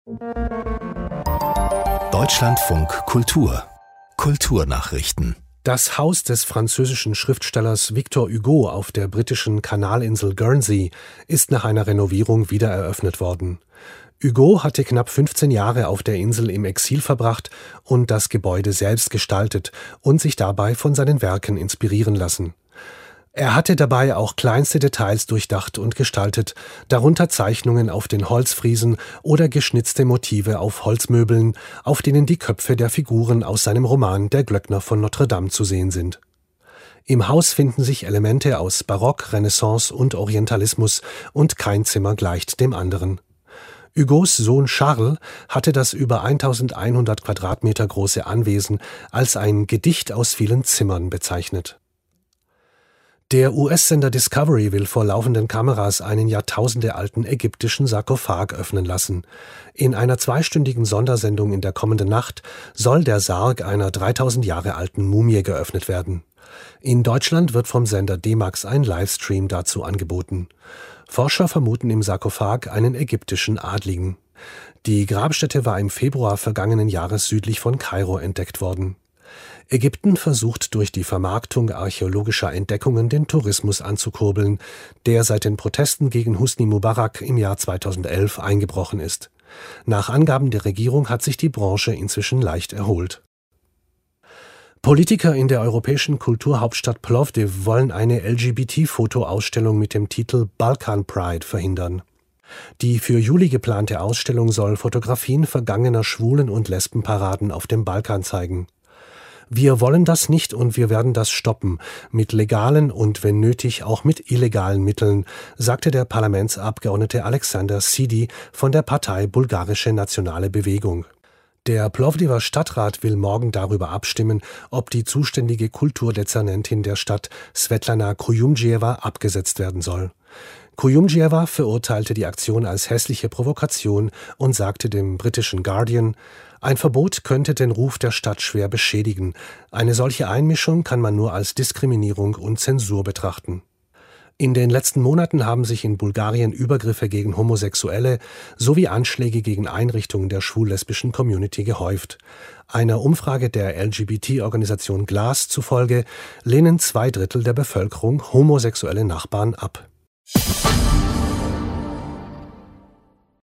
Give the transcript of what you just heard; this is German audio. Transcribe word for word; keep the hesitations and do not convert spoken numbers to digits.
Deutschlandfunk Kultur Kulturnachrichten. Das Haus des französischen Schriftstellers Victor Hugo auf der britischen Kanalinsel Guernsey ist nach einer Renovierung wiedereröffnet worden. Hugo hatte knapp fünfzehn Jahre auf der Insel im Exil verbracht und das Gebäude selbst gestaltet und sich dabei von seinen Werken inspirieren lassen. Er hatte dabei auch kleinste Details durchdacht und gestaltet, darunter Zeichnungen auf den Holzfriesen oder geschnitzte Motive auf Holzmöbeln, auf denen die Köpfe der Figuren aus seinem Roman Der Glöckner von Notre Dame zu sehen sind. Im Haus finden sich Elemente aus Barock, Renaissance und Orientalismus und kein Zimmer gleicht dem anderen. Hugos Sohn Charles hatte das über eintausendeinhundert Quadratmeter große Anwesen als ein Gedicht aus vielen Zimmern bezeichnet. Der U S-Sender Discovery will vor laufenden Kameras einen jahrtausendealten ägyptischen Sarkophag öffnen lassen. In einer zweistündigen Sondersendung in der kommenden Nacht soll der Sarg einer dreitausend Jahre alten Mumie geöffnet werden. In Deutschland wird vom Sender D-Max ein Livestream dazu angeboten. Forscher vermuten im Sarkophag einen ägyptischen Adligen. Die Grabstätte war im Februar vergangenen Jahres südlich von Kairo entdeckt worden. Ägypten versucht durch die Vermarktung archäologischer Entdeckungen den Tourismus anzukurbeln, der seit den Protesten gegen Husni Mubarak im Jahr zweitausendelf eingebrochen ist. Nach Angaben der Regierung hat sich die Branche inzwischen leicht erholt. Politiker in der europäischen Kulturhauptstadt Plovdiv wollen eine L G B T-Fotoausstellung mit dem Titel Balkan Pride verhindern. Die für Juli geplante Ausstellung soll Fotografien vergangener Schwulen- und Lesbenparaden auf dem Balkan zeigen. Wir wollen das nicht und wir werden das stoppen, mit legalen und wenn nötig auch mit illegalen Mitteln, sagte der Parlamentsabgeordnete Alexander Sidi von der Partei Bulgarische Nationale Bewegung. Der Plovdiver Stadtrat will morgen darüber abstimmen, ob die zuständige Kulturdezernentin der Stadt, Svetlana Kuyumdjieva, abgesetzt werden soll. Kuyumdjieva verurteilte die Aktion als hässliche Provokation und sagte dem britischen Guardian, ein Verbot könnte den Ruf der Stadt schwer beschädigen. Eine solche Einmischung kann man nur als Diskriminierung und Zensur betrachten. In den letzten Monaten haben sich in Bulgarien Übergriffe gegen Homosexuelle sowie Anschläge gegen Einrichtungen der schwul-lesbischen Community gehäuft. Einer Umfrage der L G B T-Organisation Glass zufolge lehnen zwei Drittel der Bevölkerung homosexuelle Nachbarn ab.